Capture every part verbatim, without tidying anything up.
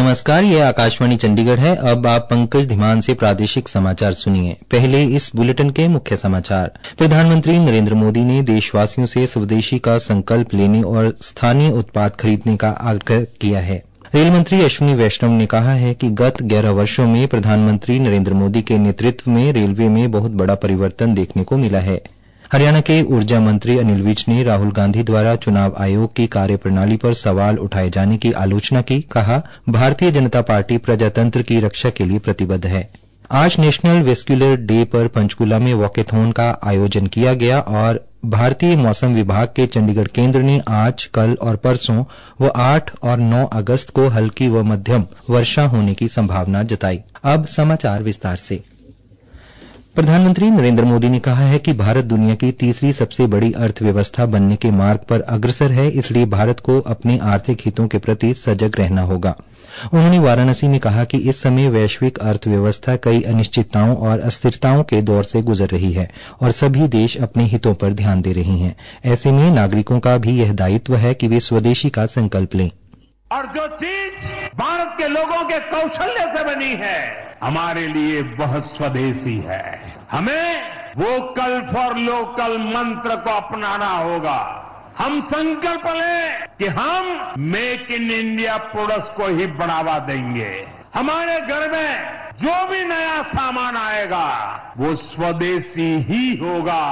नमस्कार, ये आकाशवाणी चंडीगढ़ है। अब आप पंकज धीमान से प्रादेशिक समाचार सुनिए। पहले इस बुलेटिन के मुख्य समाचार। प्रधानमंत्री नरेंद्र मोदी ने देशवासियों से स्वदेशी का संकल्प लेने और स्थानीय उत्पाद खरीदने का आग्रह किया है। रेल मंत्री अश्विनी वैष्णव ने कहा है कि गत ग्यारह वर्षों में प्रधानमंत्री नरेंद्र मोदी के नेतृत्व में रेलवे में बहुत बड़ा परिवर्तन देखने को मिला है। हरियाणा के ऊर्जा मंत्री अनिल विज ने राहुल गांधी द्वारा चुनाव आयोग की कार्यप्रणाली पर सवाल उठाए जाने की आलोचना की। कहा, भारतीय जनता पार्टी प्रजातंत्र की रक्षा के लिए प्रतिबद्ध है। आज नेशनल वेस्क्यूलर डे पर पंचकूला में वॉकेथॉन का आयोजन किया गया और भारतीय मौसम विभाग के चंडीगढ़ केंद्र ने आज, कल और परसों व आठ और नौ अगस्त को हल्की व मध्यम वर्षा होने की संभावना जताई। अब समाचार विस्तार से। प्रधानमंत्री नरेंद्र मोदी ने कहा है कि भारत दुनिया की तीसरी सबसे बड़ी अर्थव्यवस्था बनने के मार्ग पर अग्रसर है, इसलिए भारत को अपने आर्थिक हितों के प्रति सजग रहना होगा। उन्होंने वाराणसी में कहा कि इस समय वैश्विक अर्थव्यवस्था कई अनिश्चितताओं और अस्थिरताओं के दौर से गुजर रही है और सभी देश अपने हितों पर ध्यान दे रहे हैं। ऐसे में नागरिकों का भी यह दायित्व है कि वे स्वदेशी का संकल्प लें। और जो चीज भारत के लोगों के कौशल्य से बनी है, हमारे लिए वह स्वदेशी है। हमें वोकल फॉर लोकल मंत्र को अपनाना होगा। हम संकल्प लें कि हम मेक इन इंडिया प्रोडक्ट्स को ही बढ़ावा देंगे। हमारे घर में जो भी नया सामान आएगा वो स्वदेशी ही होगा।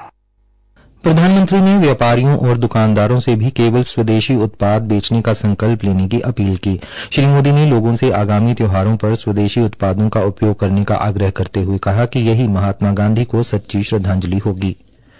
प्रधानमंत्री ने व्यापारियों और दुकानदारों से भी केवल स्वदेशी उत्पाद बेचने का संकल्प लेने की अपील की। श्री मोदी ने लोगों से आगामी त्योहारों पर स्वदेशी उत्पादों का उपयोग करने का आग्रह करते हुए कहा कि यही महात्मा गांधी को सच्ची श्रद्धांजलि होगी।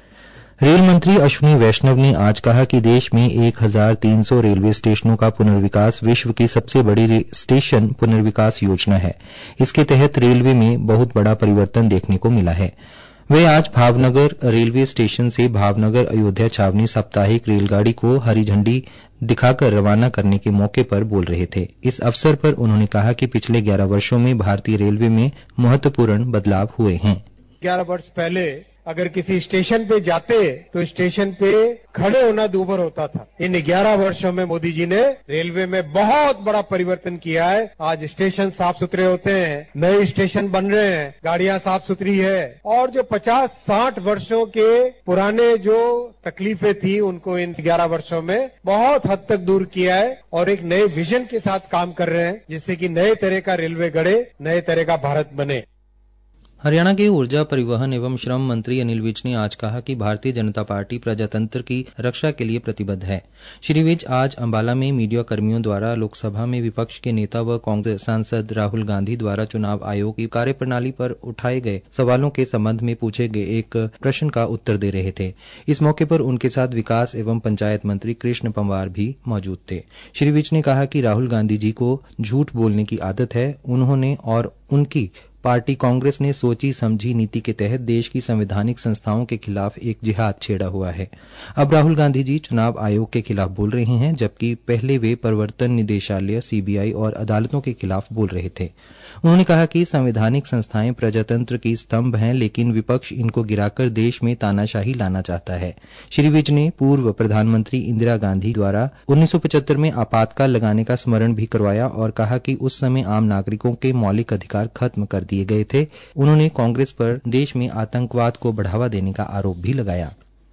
रेल मंत्री अश्विनी वैष्णव ने आज कहा कि देश में एक हजार तीन सौ रेलवे स्टेशनों का पुनर्विकास विश्व की सबसे बड़ी स्टेशन पुनर्विकास योजना है। इसके तहत रेलवे में बहुत बड़ा परिवर्तन देखने को मिला है। वे आज भावनगर रेलवे स्टेशन से भावनगर अयोध्या छावनी साप्ताहिक रेलगाड़ी को हरी झंडी दिखाकर रवाना करने के मौके पर बोल रहे थे। इस अवसर पर उन्होंने कहा कि पिछले ग्यारह वर्षों में भारतीय रेलवे में महत्वपूर्ण बदलाव हुए हैं। ग्यारह वर्ष पहले अगर किसी स्टेशन पे जाते तो स्टेशन पे खड़े होना दूभर होता था। इन ग्यारह वर्षों में मोदी जी ने रेलवे में बहुत बड़ा परिवर्तन किया है। आज स्टेशन साफ सुथरे होते हैं, नए स्टेशन बन रहे हैं, गाड़ियां साफ सुथरी है और जो पचास साठ वर्षों के पुराने जो तकलीफें थी उनको इन ग्यारह वर्षों में बहुत हद तक दूर किया है और एक नए विजन के साथ काम कर रहे हैं, जिससे कि नए तरह का रेलवे गढ़े, नए तरह का भारत बने। हरियाणा के ऊर्जा परिवहन एवं श्रम मंत्री अनिल विज ने आज कहा कि भारतीय जनता पार्टी प्रजातंत्र की रक्षा के लिए प्रतिबद्ध है। श्री विज आज अंबाला में मीडिया कर्मियों द्वारा लोकसभा में विपक्ष के नेता व कांग्रेस सांसद राहुल गांधी द्वारा चुनाव आयोग की कार्यप्रणाली पर उठाए गए सवालों के संबंध में पूछे गए एक प्रश्न का उत्तर दे रहे थे। इस मौके पर उनके साथ विकास एवं पंचायत मंत्री कृष्ण पंवार भी मौजूद थे। श्री विज ने कहा कि राहुल गांधी जी को झूठ बोलने की आदत है। उन्होंने और उनकी पार्टी कांग्रेस ने सोची समझी नीति के तहत देश की संवैधानिक संस्थाओं के खिलाफ एक जिहाद छेड़ा हुआ है। अब राहुल गांधी जी चुनाव आयोग के खिलाफ बोल रहे हैं, जबकि पहले वे प्रवर्तन निदेशालय, सीबीआई और अदालतों के खिलाफ बोल रहे थे। उन्होंने कहा कि संवैधानिक संस्थाएं प्रजातंत्र की स्तंभ हैं, लेकिन विपक्ष इनको गिराकर देश में तानाशाही लाना चाहता है। श्री विज ने पूर्व प्रधानमंत्री इंदिरा गांधी द्वारा उन्नीस सौ पचहत्तर में आपातकाल लगाने का स्मरण भी करवाया और कहा कि उस समय आम नागरिकों के मौलिक अधिकार खत्म कर दिए गए थे। उन्होंने कांग्रेस पर देश में आतंकवाद को बढ़ावा देने का आरोप भी लगाया।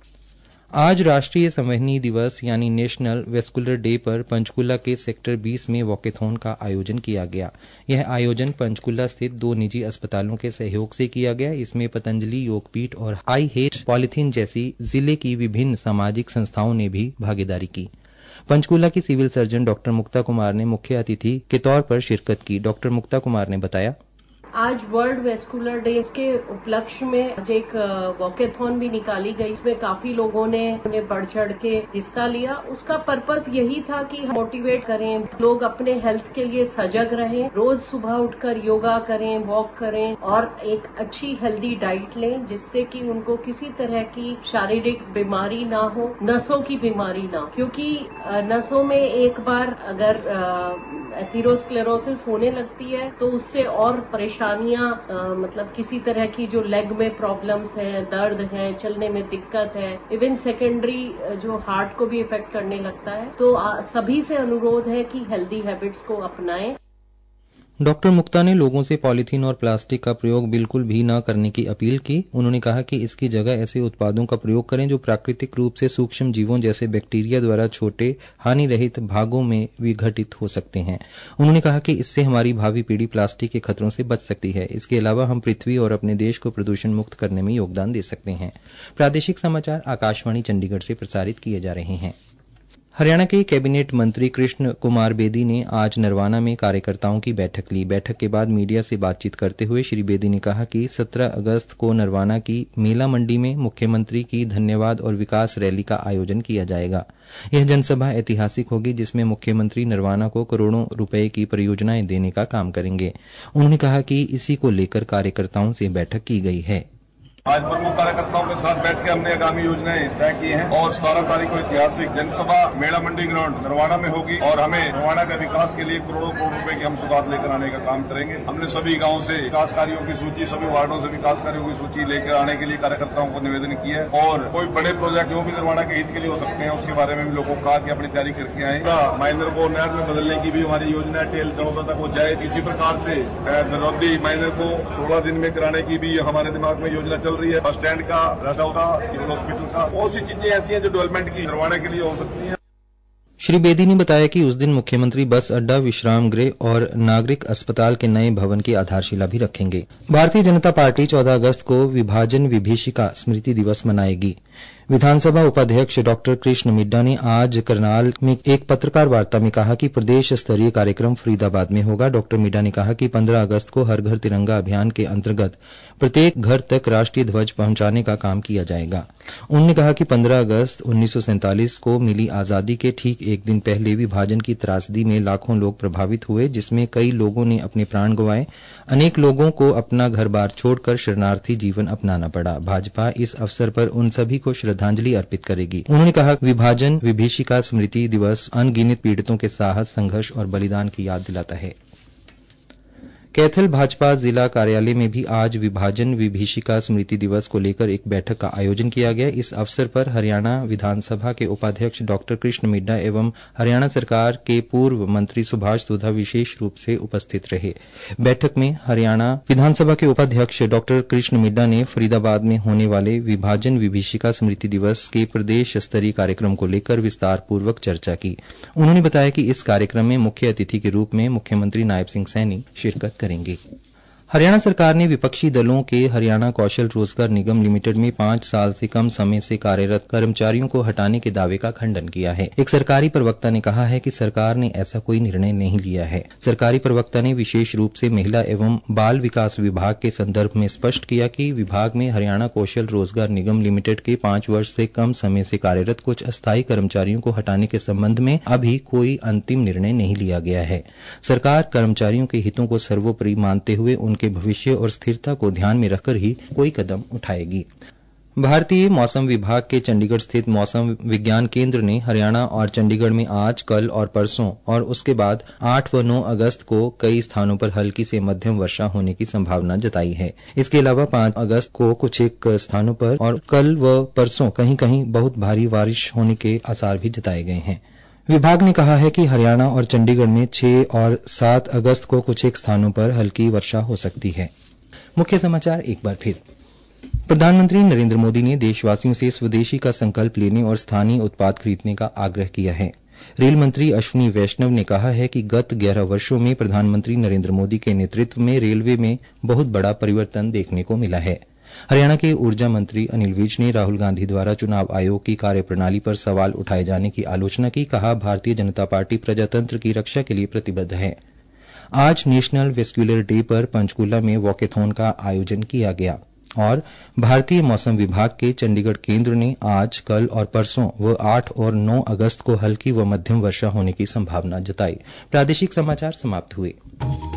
आज राष्ट्रीय संवहनी दिवस यानी नेशनल वेस्कुलर डे पर पंचकूला के सेक्टर बीस में वॉकेथॉन का आयोजन किया गया। यह आयोजन पंचकूला स्थित दो निजी अस्पतालों के सहयोग से किया गया। इसमें पतंजलि योगपीठ और आई हेट पॉलीथीन जैसी जिले की विभिन्न सामाजिक संस्थाओं ने भी भागीदारी की। पंचकूला की civil surgeon doctor Mukta Kumar ने मुख्य अतिथि के तौर पर शिरकत की। डॉक्टर मुक्ता कुमार ने बताया, आज वर्ल्ड वेस्कुलर डे के उपलक्ष्य में आज एक वॉकेथॉन भी निकाली गई। इसमें काफी लोगों ने उन्हें बढ़ चढ़ के हिस्सा लिया। उसका पर्पस यही था कि मोटिवेट करें, लोग अपने हेल्थ के लिए सजग रहें, रोज सुबह उठकर योगा करें, वॉक करें और एक अच्छी हेल्दी डाइट लें, जिससे कि उनको किसी तरह की शारीरिक बीमारी ना हो, नसों की बीमारी ना हो। क्योंकि नसों में एक बार अगर एथेरोस्क्लेरोसिस होने लगती है तो उससे और परेशानियां, मतलब किसी तरह की जो लेग में प्रॉब्लम्स हैं, दर्द है, चलने में दिक्कत है, इवन सेकेंडरी जो हार्ट को भी इफेक्ट करने लगता है। तो आ, सभी से अनुरोध है कि हेल्दी हैबिट्स को अपनाएं। डॉक्टर मुक्ता ने लोगों से पॉलीथीन और प्लास्टिक का प्रयोग बिल्कुल भी न करने की अपील की। उन्होंने कहा कि इसकी जगह ऐसे उत्पादों का प्रयोग करें जो प्राकृतिक रूप से सूक्ष्म जीवों जैसे बैक्टीरिया द्वारा छोटे हानि रहित भागों में विघटित हो सकते हैं। उन्होंने कहा कि इससे हमारी भावी पीढ़ी प्लास्टिक के खतरों से बच सकती है। इसके अलावा हम पृथ्वी और अपने देश को प्रदूषण मुक्त करने में योगदान दे सकते हैं। प्रादेशिक समाचार आकाशवाणी चंडीगढ़ से प्रसारित किए जा रहे हैं। हरियाणा के कैबिनेट मंत्री कृष्ण कुमार बेदी ने आज नरवाना में कार्यकर्ताओं की बैठक ली। बैठक के बाद मीडिया से बातचीत करते हुए श्री बेदी ने कहा कि सत्रह अगस्त को नरवाना की मेला मंडी में मुख्यमंत्री की धन्यवाद और विकास रैली का आयोजन किया जाएगा। यह जनसभा ऐतिहासिक होगी जिसमें मुख्यमंत्री नरवाना को करोड़ों रुपए की परियोजनाएं देने का काम करेंगे। उन्होंने कहा कि इसी को लेकर कार्यकर्ताओं से बैठक की गई है। आज प्रमुख कार्यकर्ताओं के साथ बैठ के हमने आगामी योजनाएं तय की हैं और सतारह तारीख को ऐतिहासिक जनसभा मेला मंडी ग्राउंड नरवाना में होगी और हमें नरवाना के विकास के लिए करोड़ों करोड़ रुपए की हम सौगात लेकर आने का काम करेंगे। हमने सभी गांवों से विकास कार्यों की सूची, सभी वार्डों से विकास कार्यों की सूची लेकर आने के लिए कार्यकर्ताओं को निवेदन किया है और कोई बड़े प्रोजेक्ट जो भी नरवाना के हित के लिए हो सकते हैं उसके बारे में भी लोगों को कहा कि अपनी तैयारी करके आए। माइनर को नहर में बदलने की भी हमारी योजना है, टेल दरोदा तक वो जाए। इसी प्रकार से दरौदी माइनर को सोलह दिन में कराने की भी हमारे दिमाग में योजना चल रही है। बस स्टैंड का, रसाव का, सिविल हॉस्पिटल का, बहुत सी चीजें ऐसी हैं जो डेवलपमेंट की करवाने के लिए हो सकती हैं। श्री बेदी ने बताया कि उस दिन मुख्यमंत्री बस अड्डा, विश्राम गृह और नागरिक अस्पताल के नए भवन की आधारशिला भी रखेंगे। भारतीय जनता पार्टी चौदह अगस्त को विभाजन विभीषिका स्मृति दिवस मनाएगी। विधानसभा उपाध्यक्ष डॉक्टर कृष्ण मिड्डा ने आज करनाल में एक पत्रकार वार्ता में कहा कि प्रदेश स्तरीय कार्यक्रम फरीदाबाद में होगा। डॉक्टर मिड्डा ने कहा कि पंद्रह अगस्त को हर घर तिरंगा अभियान के अंतर्गत प्रत्येक घर तक राष्ट्रीय ध्वज पहुंचाने का काम किया जाएगा। उन्होंने कहा कि पंद्रह अगस्त उन्नीस सौ सैंतालीस को मिली आजादी के ठीक एक दिन पहले विभाजन की त्रासदी में लाखों लोग प्रभावित हुए, जिसमें कई लोगों ने अपने प्राण गंवाए। अनेक लोगों को अपना घर बार छोड़कर शरणार्थी जीवन अपनाना पड़ा। भाजपा इस अवसर पर उन सभी को श्रद्धांजलि अर्पित करेगी। उन्होंने कहा कि विभाजन विभीषिका स्मृति दिवस अनगिनत पीड़ितों के साहस, संघर्ष और बलिदान की याद दिलाता है। कैथल भाजपा जिला कार्यालय में भी आज विभाजन विभीषिका स्मृति दिवस को लेकर एक बैठक का आयोजन किया गया। इस अवसर पर हरियाणा विधानसभा के उपाध्यक्ष डॉक्टर कृष्ण मिड्डा एवं हरियाणा सरकार के पूर्व मंत्री सुभाष सुधा विशेष रूप से उपस्थित रहे। बैठक में हरियाणा विधानसभा के उपाध्यक्ष डॉक्टर कृष्ण मिड्डा ने फरीदाबाद में होने वाले विभाजन विभीषिका स्मृति दिवस के प्रदेश स्तरीय कार्यक्रम को लेकर विस्तार पूर्वक चर्चा की। उन्होंने बताया कि इस कार्यक्रम में मुख्य अतिथि के रूप में मुख्यमंत्री नायब सिंह सैनी शिरकत करेंगे। हरियाणा सरकार ने विपक्षी दलों के हरियाणा कौशल रोजगार निगम लिमिटेड में पांच साल से कम समय से कार्यरत कर्मचारियों को हटाने के दावे का खंडन किया है। एक सरकारी प्रवक्ता ने कहा है कि सरकार ने ऐसा कोई निर्णय नहीं लिया है। सरकारी प्रवक्ता ने विशेष रूप से महिला एवं बाल विकास विभाग के संदर्भ में स्पष्ट किया कि विभाग में हरियाणा कौशल रोजगार निगम लिमिटेड के पांच वर्ष से कम समय से कार्यरत कुछ अस्थायी कर्मचारियों को हटाने के संबंध में अभी कोई अंतिम निर्णय नहीं लिया गया है। सरकार कर्मचारियों के हितों को सर्वोपरि मानते हुए उनके भविष्य और स्थिरता को ध्यान में रखकर ही कोई कदम उठाएगी। भारतीय मौसम विभाग के चंडीगढ़ स्थित मौसम विज्ञान केंद्र ने हरियाणा और चंडीगढ़ में आज, कल और परसों और उसके बाद आठ व नौ अगस्त को कई स्थानों पर हल्की से मध्यम वर्षा होने की संभावना जताई है। इसके अलावा पांच अगस्त को कुछ एक स्थानों पर और कल व परसों कहीं कहीं बहुत भारी बारिश होने के आसार भी जताए गए हैं। विभाग ने कहा है कि हरियाणा और चंडीगढ़ में छह और सात अगस्त को कुछ एक स्थानों पर हल्की वर्षा हो सकती है। मुख्य समाचार एक बार फिर। प्रधानमंत्री नरेंद्र मोदी ने देशवासियों से स्वदेशी का संकल्प लेने और स्थानीय उत्पाद खरीदने का आग्रह किया है। रेल मंत्री अश्विनी वैष्णव ने कहा है कि गत ग्यारह वर्षों में प्रधानमंत्री नरेंद्र मोदी के नेतृत्व में रेलवे में बहुत बड़ा परिवर्तन देखने को मिला है। हरियाणा के ऊर्जा मंत्री अनिल विज ने राहुल गांधी द्वारा चुनाव आयोग की कार्यप्रणाली पर सवाल उठाए जाने की आलोचना की। कहा, भारतीय जनता पार्टी प्रजातंत्र की रक्षा के लिए प्रतिबद्ध है। आज नेशनल वेस्क्यूलर डे पर पंचकूला में वॉकेथॉन का आयोजन किया गया और भारतीय मौसम विभाग के चंडीगढ़ केंद्र ने आज, कल और परसों व आठ और नौ अगस्त को हल्की व मध्यम वर्षा होने की संभावना जताई। प्रादेशिक समाचार समाप्त हुए।